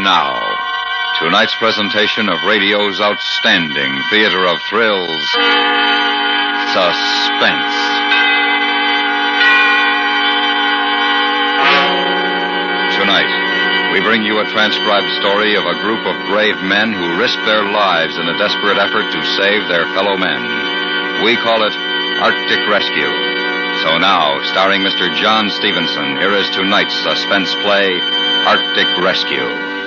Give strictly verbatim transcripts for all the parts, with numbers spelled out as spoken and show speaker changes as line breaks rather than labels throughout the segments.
And now, tonight's presentation of radio's outstanding theater of thrills, Suspense. Tonight, we bring you a transcribed story of a group of brave men who risk their lives in a desperate effort to save their fellow men. We call it Arctic Rescue. So now, starring Mister John Stevenson, here is tonight's suspense play, Arctic Rescue.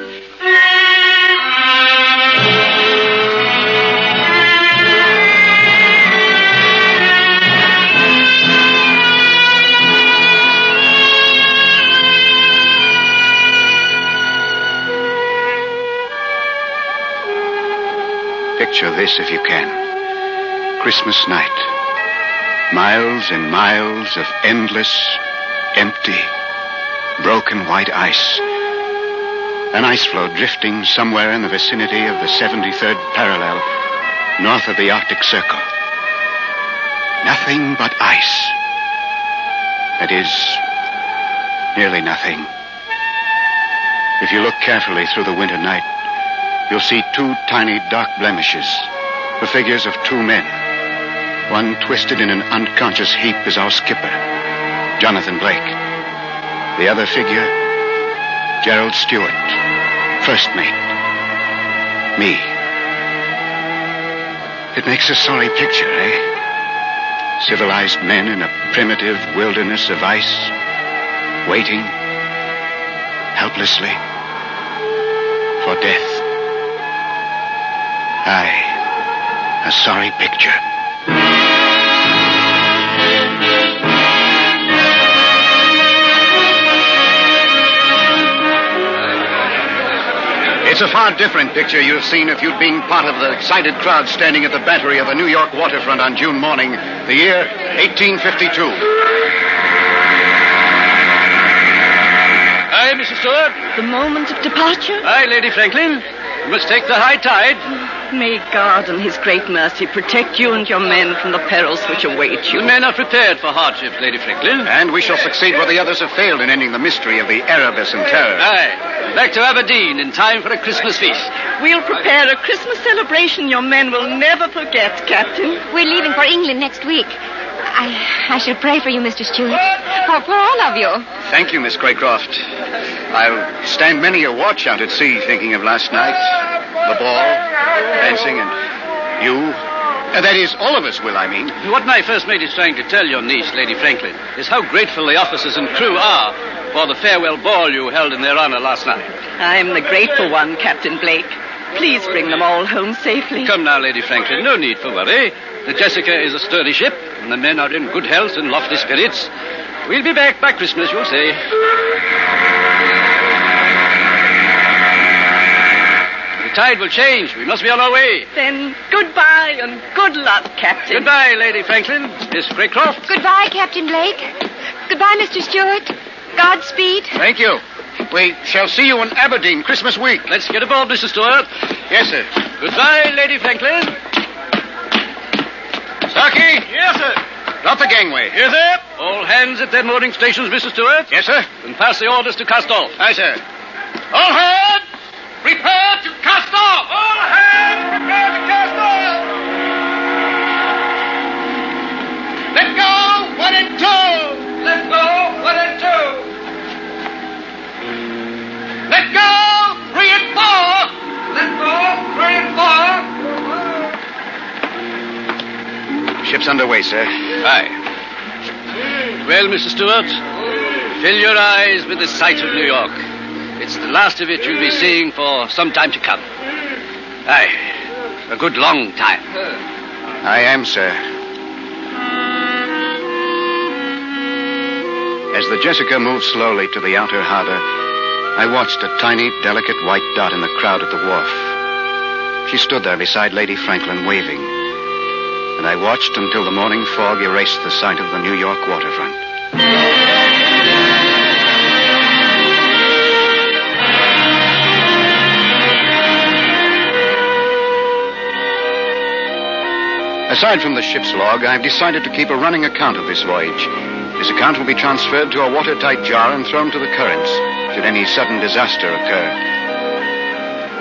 Picture this if you can. Christmas night. Miles and miles of endless, empty, broken white ice. An ice floe drifting somewhere in the vicinity of the seventy-third parallel, north of the Arctic Circle. Nothing but ice. That is, nearly nothing. If you look carefully through the winter night, you'll see two tiny dark blemishes, the figures of two men. One twisted in an unconscious heap is our skipper, Jonathan Blake. The other figure, Gerald Stewart, first mate. Me. It makes a sorry picture, eh? Civilized men in a primitive wilderness of ice, waiting, helplessly, for death. Aye, a sorry picture. It's a far different picture you'd have seen if you'd been part of the excited crowd standing at the battery of the New York waterfront on June morning, the year eighteen fifty-two.
Aye, Missus Stewart.
The moment of departure?
Aye, Lady Franklin. You must take the high tide.
May God in his great mercy protect you and your men from the perils which await you.
The men are prepared for hardships, Lady Franklin.
And we shall succeed where the others have failed in ending the mystery of the Erebus and Terror.
Aye. Back to Aberdeen in time for a Christmas feast.
We'll prepare a Christmas celebration your men will never forget, Captain.
We're leaving for England next week. I I shall pray for you, Mister Stewart. For, for all of you.
Thank you, Miss Craycroft. I'll stand many a watch out at sea thinking of last night. The ball, dancing, and you. Uh, that is, all of us will, I mean.
What my first mate is trying to tell your niece, Lady Franklin, is how grateful the officers and crew are for the farewell ball you held in their honor last night.
I'm the grateful one, Captain Blake. Please bring them all home safely.
Come now, Lady Franklin, no need for worry. The Jessica is a sturdy ship, and the men are in good health and lofty spirits. We'll be back by Christmas, you'll say. The tide will change. We must be on our way.
Then goodbye and good luck, Captain.
Goodbye, Lady Franklin. Miss Craycroft.
Goodbye, Captain Blake. Goodbye, Mister Stewart. Godspeed.
Thank you. We shall see you in Aberdeen Christmas week.
Let's get aboard, Mister Stewart.
Yes, sir.
Goodbye, Lady Franklin.
Starkey?
Yes, sir.
Drop the gangway.
Yes, sir. All hands at their mooring stations, Mister Stewart.
Yes, sir.
And pass the orders to cast off.
Aye, sir.
All hands, prepare to cast off. All hands, prepare to cast off. Let go, one and two. Let go, one and two. Let go, three and four. Let go, three and four.
Ship's underway, sir.
Aye. Well, Mister Stewart, fill your eyes with the sight of New York. It's the last of it you'll be seeing for some time to come. Aye, a good long time.
I am, sir. As the Jessica moved slowly to the outer harbor, I watched a tiny, delicate white dot in the crowd at the wharf. She stood there beside Lady Franklin, waving. And I watched until the morning fog erased the sight of the New York waterfront. Aside from the ship's log, I've decided to keep a running account of this voyage. This account will be transferred to a watertight jar and thrown to the currents, should any sudden disaster occur.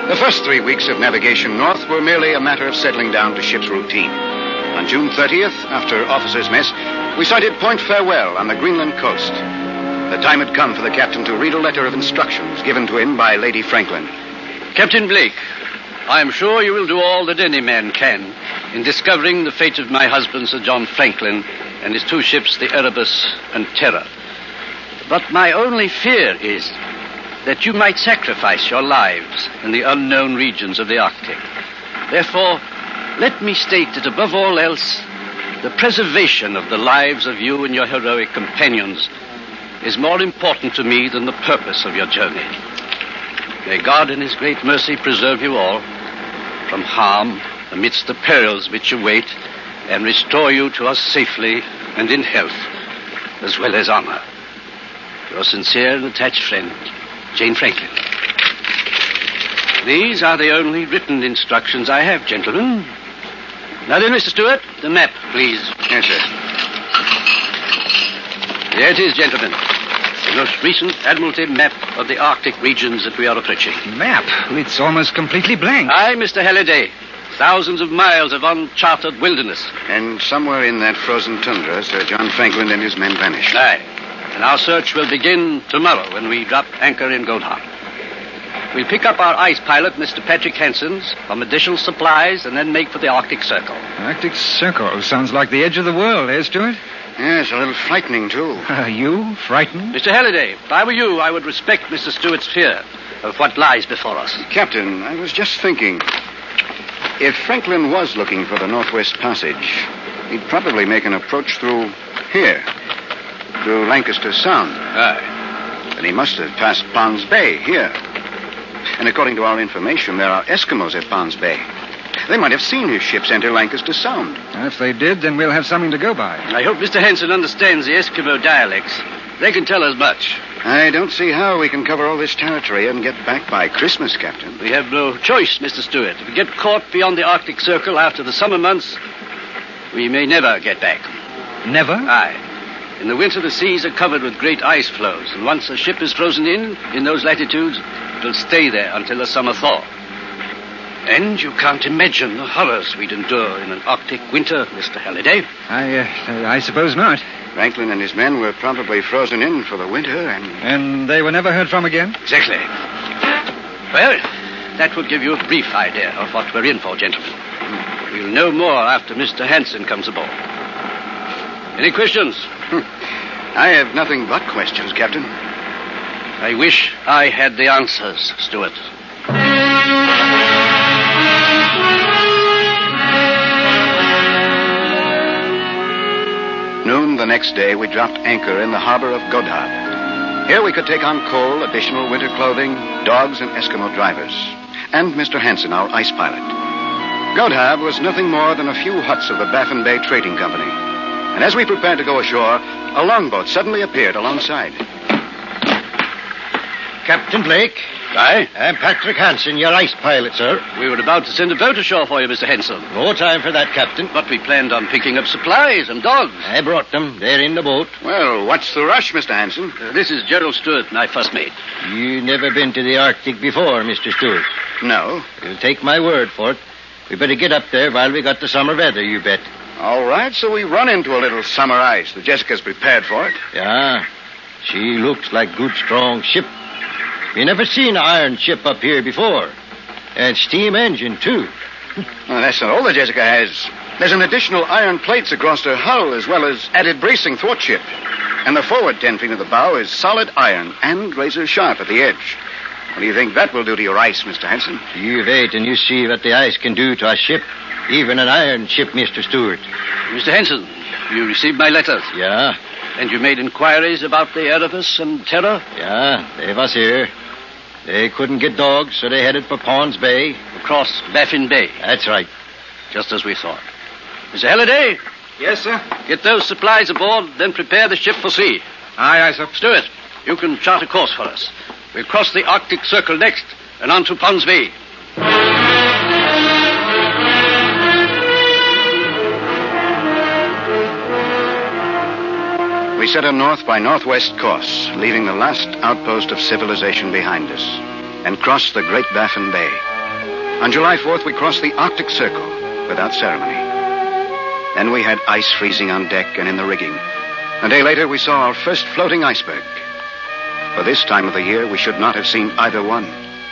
The first three weeks of navigation north were merely a matter of settling down to ship's routine. On June thirtieth, after officers' mess, we sighted Point Farewell on the Greenland coast. The time had come for the captain to read a letter of instructions given to him by Lady Franklin.
Captain Blake, I am sure you will do all that any man can in discovering the fate of my husband, Sir John Franklin, and his two ships, the Erebus and Terror. But my only fear is that you might sacrifice your lives in the unknown regions of the Arctic. Therefore, let me state that above all else, the preservation of the lives of you and your heroic companions is more important to me than the purpose of your journey. May God in his great mercy preserve you all from harm amidst the perils which await, and restore you to us safely and in health, as well as honor. Your sincere and attached friend, Jane Franklin. These are the only written instructions I have, gentlemen. Now then, Mister Stewart, the map, please.
Yes, sir.
There it is, gentlemen. The most recent Admiralty map of the Arctic regions that we are approaching.
Map? It's almost completely blank.
Aye, Mister Halliday. Thousands of miles of uncharted wilderness.
And somewhere in that frozen tundra, Sir John Franklin and his men vanished.
Aye. And our search will begin tomorrow when we drop anchor in Goldhart. We'll pick up our ice pilot, Mister Patrick Hansen's, from additional supplies, and then make for the Arctic Circle.
Arctic Circle sounds like the edge of the world, eh, Stuart?
Yes, a little frightening, too.
Are you frightened?
Mister Halliday, if I were you, I would respect Mister Stewart's fear of what lies before us.
Captain, I was just thinking. If Franklin was looking for the Northwest Passage, he'd probably make an approach through here, through Lancaster Sound.
Aye.
And he must have passed Ponds Bay here. And according to our information, there are Eskimos at Ponds Bay. They might have seen his ships enter Lancaster Sound.
If they did, then we'll have something to go by.
I hope Mister Hansen understands the Eskimo dialects. They can tell us much.
I don't see how we can cover all this territory and get back by Christmas, Captain.
We have no choice, Mister Stewart. If we get caught beyond the Arctic Circle after the summer months, we may never get back.
Never?
Aye. In the winter, the seas are covered with great ice floes, and once a ship is frozen in, in those latitudes, it will stay there until the summer thaw. And you can't imagine the horrors we'd endure in an Arctic winter, Mister Halliday.
I, uh, I suppose not.
Franklin and his men were probably frozen in for the winter, and...
And they were never heard from again?
Exactly. Well, that would give you a brief idea of what we're in for, gentlemen. We'll know more after Mister Hansen comes aboard. Any questions?
I have nothing but questions, Captain.
I wish I had the answers, Stewart.
Noon the next day, we dropped anchor in the harbor of Godhaab. Here we could take on coal, additional winter clothing, dogs, and Eskimo drivers. And Mister Hansen, our ice pilot. Godhaab was nothing more than a few huts of the Baffin Bay Trading Company. And as we prepared to go ashore, a longboat suddenly appeared alongside.
Captain Blake.
Aye?
I'm Patrick Hansen, your ice pilot, sir.
We were about to send a boat ashore for you, Mister Hansen.
No time for that, Captain.
But we planned on picking up supplies and dogs.
I brought them. They're in the boat.
Well, what's the rush, Mister Hansen?
Uh, this is Gerald Stewart, my first mate.
You never been to the Arctic before, Mister Stewart.
No.
You'll take my word for it. We better get up there while we got the summer weather, you bet.
All right, so we run into a little summer ice. The Jessica's prepared for it.
Yeah. She looks like good, strong ship. We never seen an iron ship up here before. And steam engine, too.
Well, that's not all the Jessica has. There's an additional iron plates across her hull, as well as added bracing thwartship. And the forward ten feet of the bow is solid iron and razor sharp at the edge. What do you think that will do to your ice, Mister Hansen?
You wait and you see what the ice can do to a ship. Even an iron ship, Mister Stewart.
Mister Hansen, you received my letters.
Yeah.
And you made inquiries about the Erebus and Terror?
Yeah, they was here. They couldn't get dogs, so they headed for Ponds Bay.
Across Baffin Bay.
That's right.
Just as we thought. Mister Halliday?
Yes, sir?
Get those supplies aboard, then prepare the ship for sea.
Aye, aye, sir.
Stewart, you can chart a course for us. We'll cross the Arctic Circle next, and on to Ponds Bay.
We set a north by northwest course, leaving the last outpost of civilization behind us, and crossed the Great Baffin Bay. On July fourth, we crossed the Arctic Circle without ceremony. Then we had ice freezing on deck and in the rigging. A day later, we saw our first floating iceberg. For this time of the year, we should not have seen either one.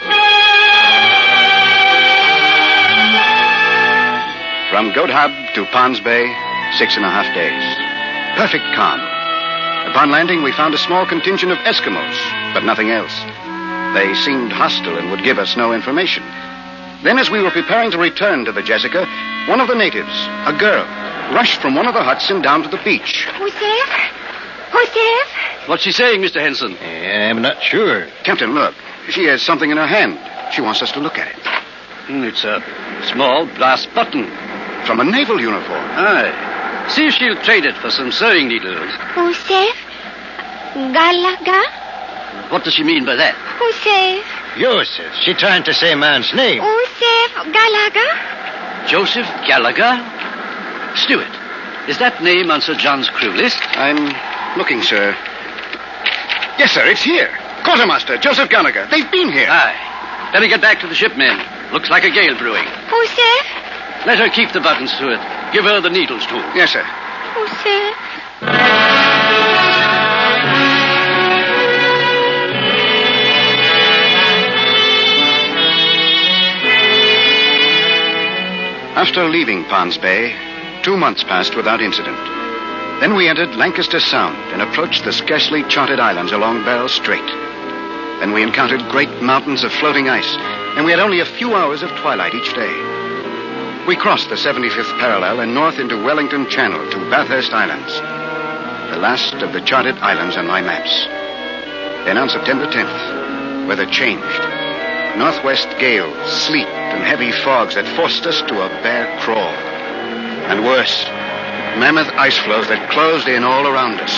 From Goat Hub to Ponds Bay, six and a half days. Perfect calm. Upon landing, we found a small contingent of Eskimos, but nothing else. They seemed hostile and would give us no information. Then, as we were preparing to return to the Jessica, one of the natives, a girl, rushed from one of the huts and down to the beach.
Who's there? Who's there?
What's she saying, Mister Henson?
I'm not sure.
Captain, look. She has something in her hand. She wants us to look at it.
Mm, It's a small brass button.
From a naval uniform.
Aye. See if she'll trade it for some sewing needles.
Joseph Gallagher?
What does she mean by that?
Joseph.
Joseph. She trying to say man's name.
Joseph Gallagher?
Joseph Gallagher? Stewart, is that name on Sir John's crew list?
I'm looking, sir. Yes, sir, it's here. Quartermaster, Joseph Gallagher. They've been here.
Aye. Better get back to the ship, men. Looks like a gale brewing.
Joseph?
Let her keep the buttons to it. Give her the needles, too.
Yes, sir.
Joseph?
After leaving Ponds Bay, two months passed without incident. Then we entered Lancaster Sound and approached the scarcely charted islands along Barrel Strait. Then we encountered great mountains of floating ice, and we had only a few hours of twilight each day. We crossed the seventy-fifth parallel and north into Wellington Channel to Bathurst Islands, the last of the charted islands on my maps. Then on September tenth, weather changed. Northwest gales, sleet, and heavy fogs that forced us to a bare crawl. And worse, mammoth ice floes that closed in all around us.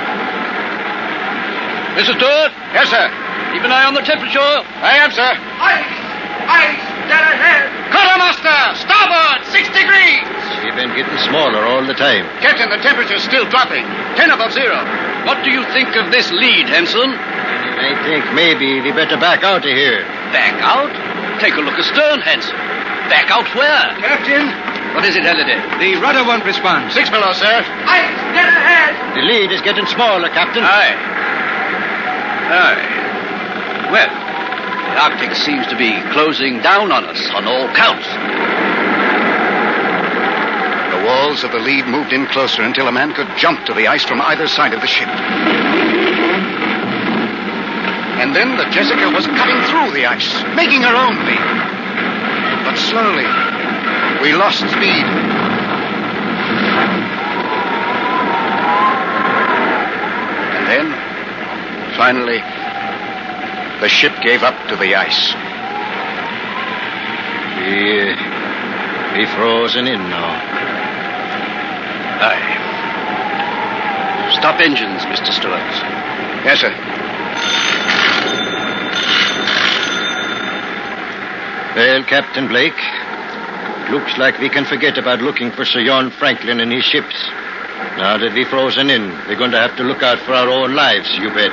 Mister Stewart?
Yes, sir.
Keep an eye on the temperature.
I am, sir.
Ice! Ice! Dead ahead!
Quartermaster! Starboard! Six degrees!
She's been getting smaller all the time.
Captain, the temperature's still dropping. Ten above zero.
What do you think of this lead, Henson?
I think maybe we better back out of here.
Back out? Take a look astern, Henson. Back out where?
Captain,
What is it, Halliday?
the rudder won't respond.
Six below, sir.
Ice! Dead ahead!
The lead is getting smaller, Captain.
Aye. Aye. Well, the Arctic seems to be closing down on us on all counts.
The walls of the lead moved in closer until a man could jump to the ice from either side of the ship. And then the Jessica was cutting through the ice, making her own lead. But slowly, we lost speed. And then, finally, the ship gave up to the ice.
We, uh, we frozen in now.
Aye. Stop engines, Mister Stewart.
Yes, sir.
Well, Captain Blake, looks like we can forget about looking for Sir John Franklin and his ships. Now that we've frozen in, we're going to have to look out for our own lives, you bet.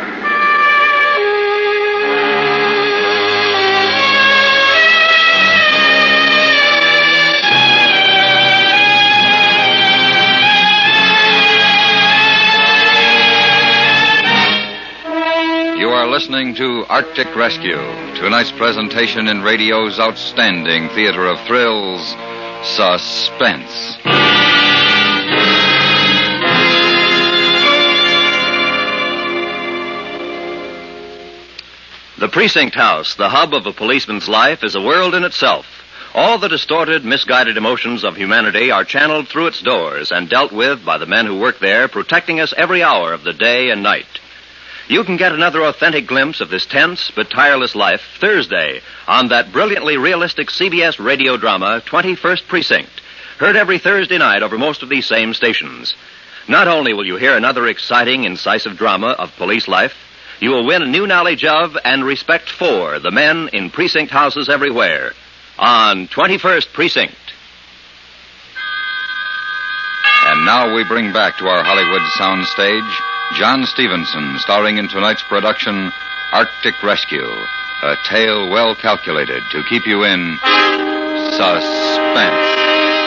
You are listening to Arctic Rescue, tonight's presentation in radio's outstanding theater of thrills, Suspense.
The precinct house, the hub of a policeman's life, is a world in itself. All the distorted, misguided emotions of humanity are channeled through its doors and dealt with by the men who work there, protecting us every hour of the day and night. You can get another authentic glimpse of this tense but tireless life Thursday on that brilliantly realistic C B S radio drama, twenty-first Precinct, heard every Thursday night over most of these same stations. Not only will you hear another exciting, incisive drama of police life, you will win a new knowledge of and respect for the men in precinct houses everywhere on twenty-first Precinct.
And now we bring back to our Hollywood soundstage John Stevenson, starring in tonight's production, Arctic Rescue, A tale well calculated to keep you in suspense.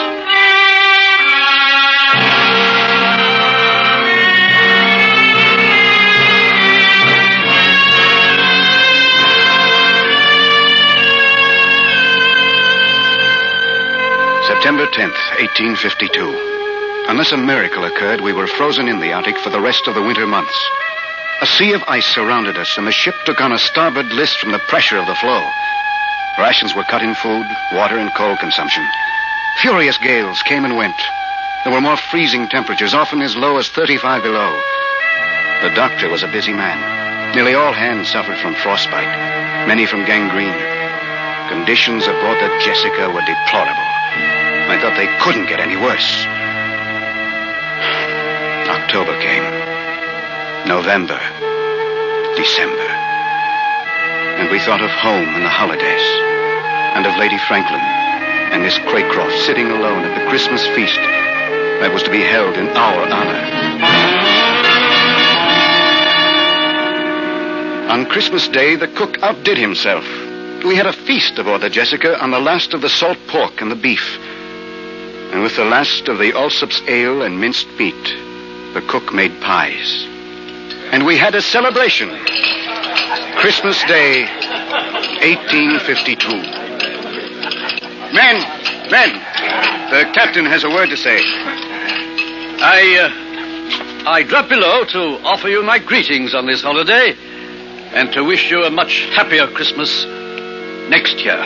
September tenth, eighteen fifty-two. Unless a miracle occurred, we were frozen in the Arctic for the rest of the winter months. A sea of ice surrounded us, and the ship took on a starboard list from the pressure of the floe. Rations were cut in food, water, and coal consumption. Furious gales came and went. There were more freezing temperatures, often as low as thirty-five below. The doctor was a busy man. Nearly all hands suffered from frostbite, many from gangrene. Conditions aboard the Jessica were deplorable. I thought they couldn't get any worse. October came. November. December. And we thought of home and the holidays. And of Lady Franklin and Miss Craycroft sitting alone at the Christmas feast that was to be held in our honor. On Christmas Day, the cook outdid himself. We had a feast aboard the Jessica on the last of the salt pork and the beef. And with the last of the Allsop's ale and minced meat, the cook made pies. And we had a celebration. Christmas Day, eighteen fifty-two. Men, men, the captain has a word to say.
I, uh, I dropped below to offer you my greetings on this holiday and to wish you a much happier Christmas next year.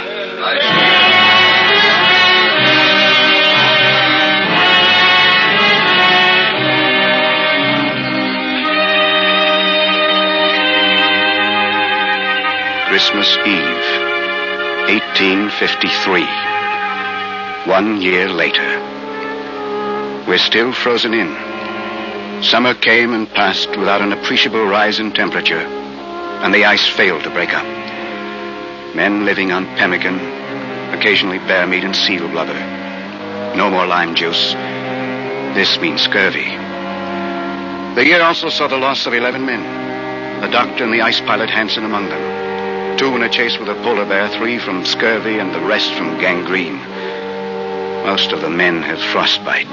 Christmas Eve, eighteen fifty-three. One year later. We're still frozen in. Summer came and passed without an appreciable rise in temperature, and the ice failed to break up. Men living on pemmican, occasionally bear meat and seal blubber. No more lime juice. This means scurvy. The year also saw the loss of eleven men, the doctor and the ice pilot Hansen among them. Two in a chase with a polar bear, three from scurvy, and the rest from gangrene. Most of the men had frostbite.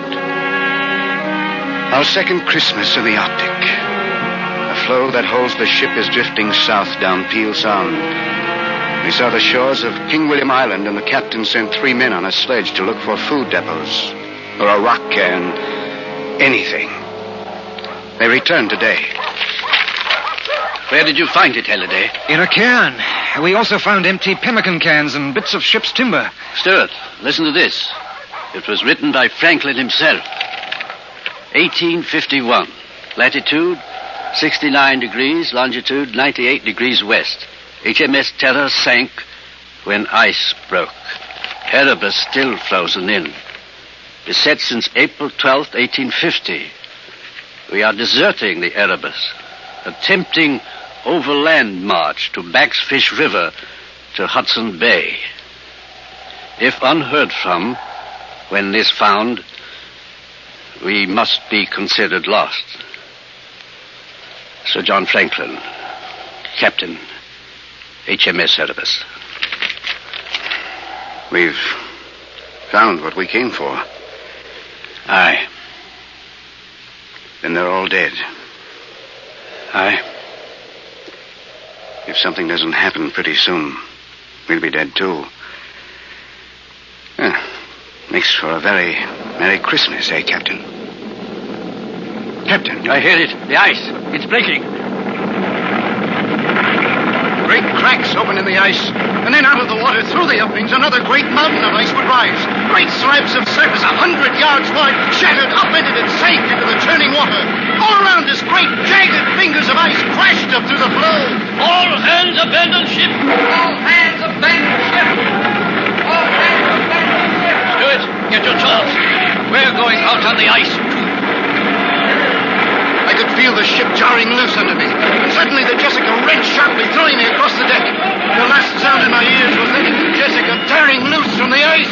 Our second Christmas in the Arctic. The floe that holds the ship is drifting south down Peel Sound. We saw the shores of King William Island, and the captain sent three men on a sledge to look for food depots, or a rock cairn, anything. They returned today.
Where did you find it, Halliday?
In a cairn. We also found empty pemmican cans and bits of ship's timber.
Stuart, listen to this. It was written by Franklin himself. eighteen fifty-one. Latitude, sixty-nine degrees. Longitude, ninety-eight degrees west. H M S Terror sank when ice broke. Erebus still frozen in. Beset since April twelfth, eighteen fifty. We are deserting the Erebus. Attempting overland march to Bagsfish River to Hudson Bay. If unheard from, when this found, we must be considered lost. Sir John Franklin, Captain, H M S Erebus.
We've found what we came for.
Aye.
Then they're all dead.
Aye.
If something doesn't happen pretty soon, we'll be dead too. Yeah. Makes for a very Merry Christmas, eh, Captain? Captain.
I hear it. The ice. It's breaking.
Great cracks open in the ice, and then out of the water through the openings, another great mountain of ice would rise. Great slabs of surface a hundred yards wide shattered, upended, and sank into the churning water. All around us, great jagged fingers of ice crashed up through the floe.
All hands abandon ship. All hands abandon ship. All hands abandon ship. Stuart, get your charts. We're going out on the ice, too.
I could feel the ship jarring loose under me, and suddenly the Jessica wrenched sharply, throwing me across the deck. The last sound in my ears was letting the Jessica tearing loose from the ice.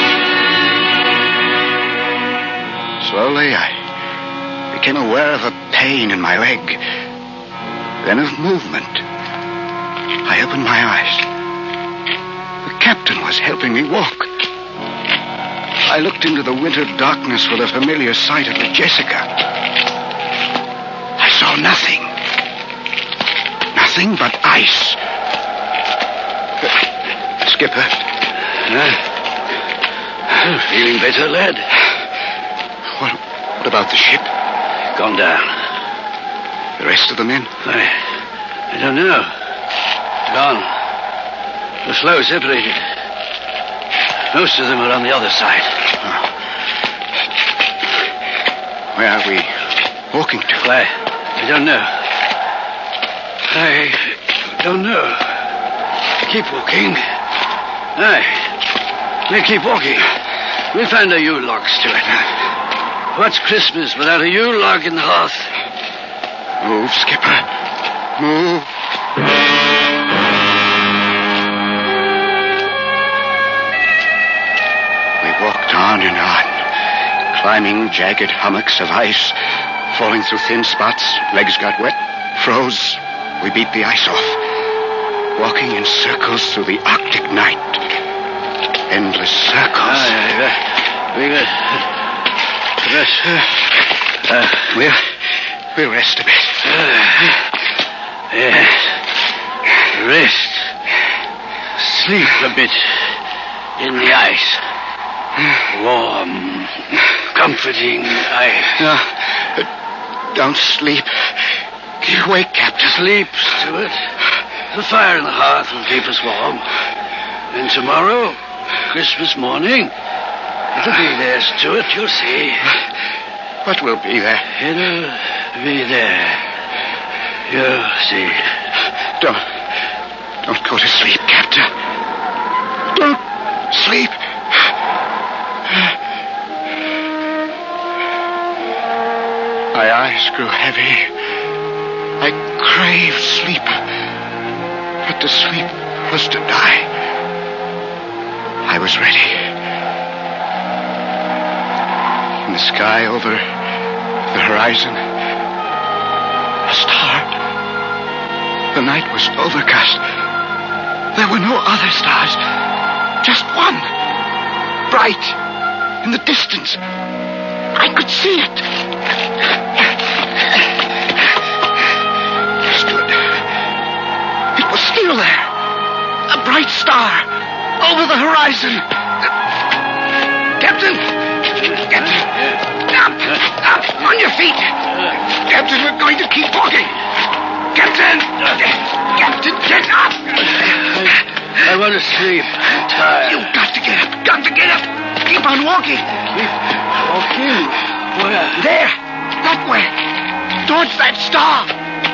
Slowly, I became aware of a pain in my leg, then of movement. I opened my eyes. The captain was helping me walk. I looked into the winter darkness for the familiar sight of the Jessica. I saw nothing. Nothing but ice. Uh, Skipper.
Uh, feeling better, lad?
What, what about the ship?
Gone down.
The rest of the men?
I, I don't know. Gone. The floe separated. Most of them are on the other side.
Oh. Where are we walking to?
I, I don't know. I don't know. Keep walking. Aye. We'll keep walking. We'll find a Yule log, Stuart. What's Christmas without a Yule log in the hearth?
Move, Skipper. Move. We walked on and on, climbing jagged hummocks of ice, falling through thin spots. Legs got wet, froze. We beat the ice off, walking in circles through the Arctic night. Endless circles.
Aye, aye, we got rest. Uh,
we'll, we'll rest a bit.
Uh, yeah. Rest. Sleep a bit in the ice. Warm, comforting ice.
No, don't sleep. Get awake, Captain.
Sleep, Stuart. The fire in the hearth will keep us warm. And tomorrow, Christmas morning, it'll be there, Stuart, you'll see.
What will be there?
It'll be there. You'll see.
Don't, don't go to sleep, Captain. Don't sleep. My eyes grew heavy. I craved sleep. But to sleep was to die. I was ready. In the sky over the horizon, a star. The night was overcast. There were no other stars. Just one. Bright. In the distance. I could see it. Stood. It was still there. A bright star. Over the horizon. Captain! Captain! Up! Up! On your feet! Captain, we're going to keep walking! Captain! Captain, get up!
I want to sleep. I'm tired.
You've got to get up. Got to get up. Keep on walking.
Keep walking? Where?
There. That way. Towards that star.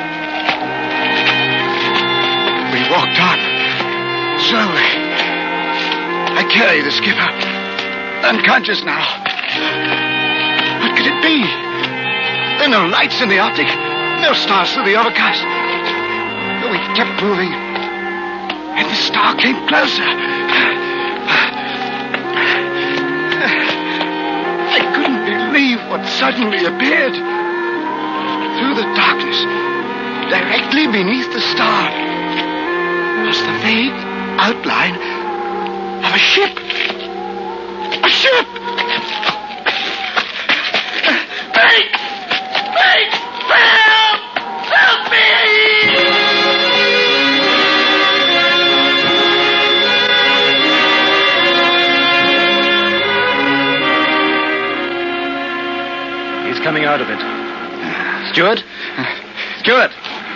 We walked on. Slowly. I carry the skipper. Unconscious now. What could it be? There are no lights in the Arctic. No stars through the overcast. But we kept moving. And the star came closer. I couldn't believe what suddenly appeared. Through the darkness, directly beneath the star, was the vague outline of a ship. A ship! Wait! Wait! Help! Help me!
He's coming out of it. Stuart? Stuart!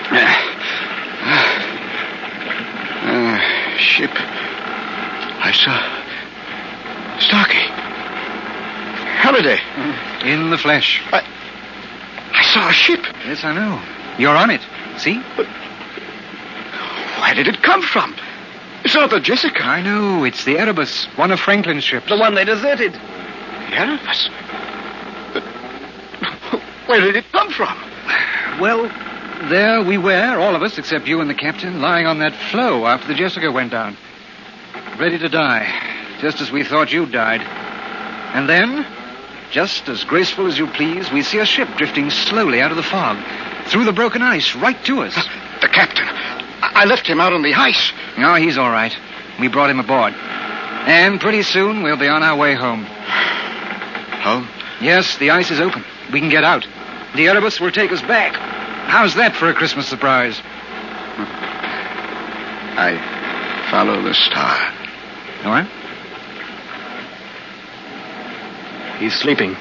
Uh, ship. I saw Starkey. Halliday.
In the flesh.
I, I saw a ship.
Yes, I know. You're on it. See?
But where did it come from? It's not the Jessica.
I know. It's the Erebus, one of Franklin's ships.
The one they deserted.
The Erebus? But where did it come from?
Well, there we were, all of us, except you and the captain, lying on that floe after the Jessica went down. Ready to die, just as we thought you died. And then, just as graceful as you please, we see a ship drifting slowly out of the fog, through the broken ice, right to us.
The captain. I left him out on the ice.
No, he's all right. We brought him aboard. And pretty soon we'll be on our way home.
Home?
Yes, the ice is open. We can get out. The Erebus will take us back. How's that for a Christmas surprise?
I follow the star.
What?
He's sleeping.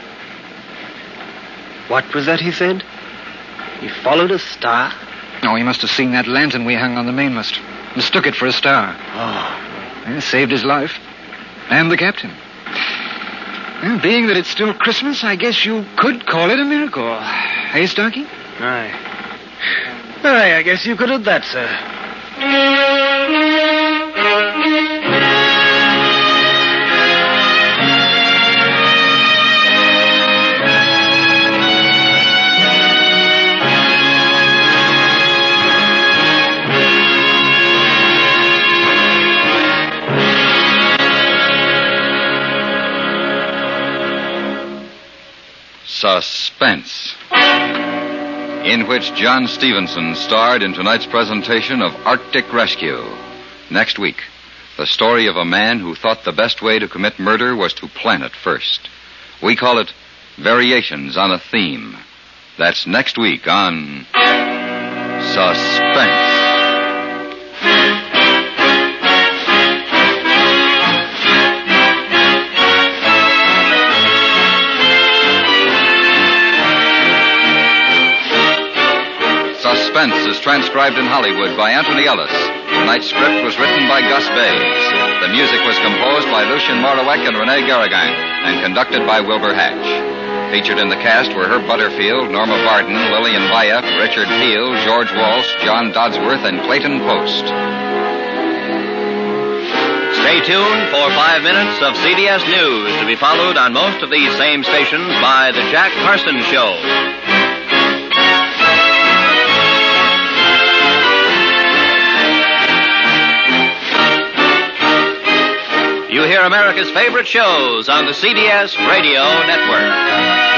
What was that he said? He followed a star?
Oh, he must have seen that lantern we hung on the mainmast. Mistook it for a star.
Oh.
And saved his life. And the captain. Well, being that it's still Christmas, I guess you could call it a miracle. Hey, Starkey?
Aye. Aye, I guess you could have that, sir.
Suspense, in which John Stevenson starred in tonight's presentation of Arctic Rescue. Next week, the story of a man who thought the best way to commit murder was to plan it first. We call it Variations on a Theme. That's next week on Suspense. Suspense is transcribed in Hollywood by Anthony Ellis. Tonight's script was written by Gus Bays. The music was composed by Lucien Morawek and Rene Garrigan and conducted by Wilbur Hatch. Featured in the cast were Herb Butterfield, Norma Barden, Lillian Vaya, Richard Peel, George Walsh, John Dodsworth, and Clayton Post.
Stay tuned for five minutes of C B S News to be followed on most of these same stations by The Jack Parsons Show. You hear America's favorite shows on the C B S Radio Network.